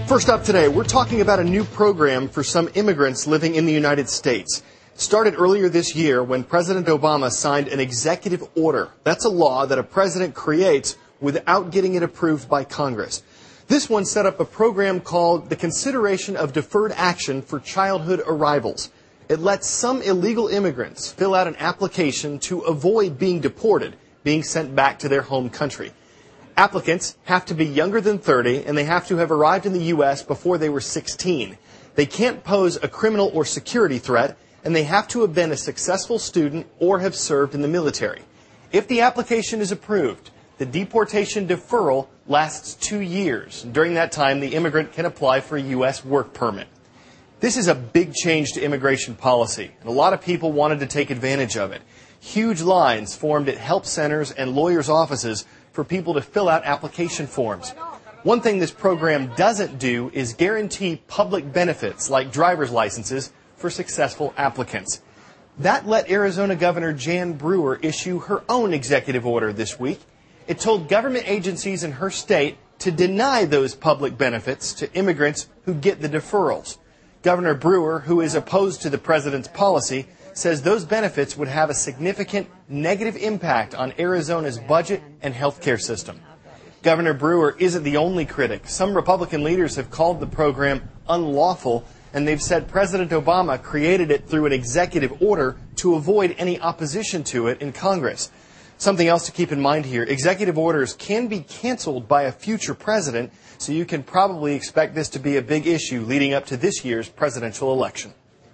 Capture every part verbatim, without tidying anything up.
First up today, we're talking about a new program for some immigrants living in the United States. It started earlier this year when President Obama signed an executive order. That's a law that a president creates without getting it approved by Congress. This one set up a program called the Consideration of Deferred Action for Childhood Arrivals. It lets some illegal immigrants fill out an application to avoid being deported, being sent back to their home country. Applicants have to be younger than thirty, and they have to have arrived in the U S before they were sixteen. They can't pose a criminal or security threat, and they have to have been a successful student or have served in the military. If the application is approved, the deportation deferral lasts two years. During that time, the immigrant can apply for a U S work permit. This is a big change to immigration policy, and a lot of people wanted to take advantage of it. Huge lines formed at help centers and lawyers' offices for people to fill out application forms. One thing this program doesn't do is guarantee public benefits like driver's licenses for successful applicants. That let Arizona Governor Jan Brewer issue her own executive order this week. It told government agencies in her state to deny those public benefits to immigrants who get the deferrals. Governor Brewer, who is opposed to the president's policy, says those benefits would have a significant negative impact on Arizona's budget and health care system. Governor Brewer isn't the only critic. Some Republican leaders have called the program unlawful, and they've said President Obama created it through an executive order to avoid any opposition to it in Congress. Something else to keep in mind here, executive orders can be canceled by a future president, so you can probably expect this to be a big issue leading up to this year's presidential election.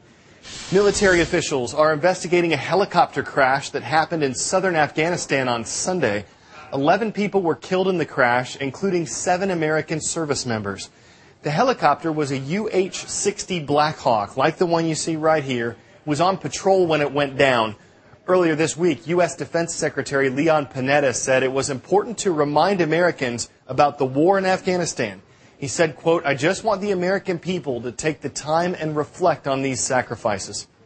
Military officials are investigating a helicopter crash that happened in southern Afghanistan on Sunday. Eleven people were killed in the crash, including seven American service members. The helicopter was a U H sixty Black Hawk, like the one you see right here, was on patrol when it went down. Earlier this week, U S Defense Secretary Leon Panetta said it was important to remind Americans about the war in Afghanistan. He said, quote, "I just want the American people to take the time and reflect on these sacrifices."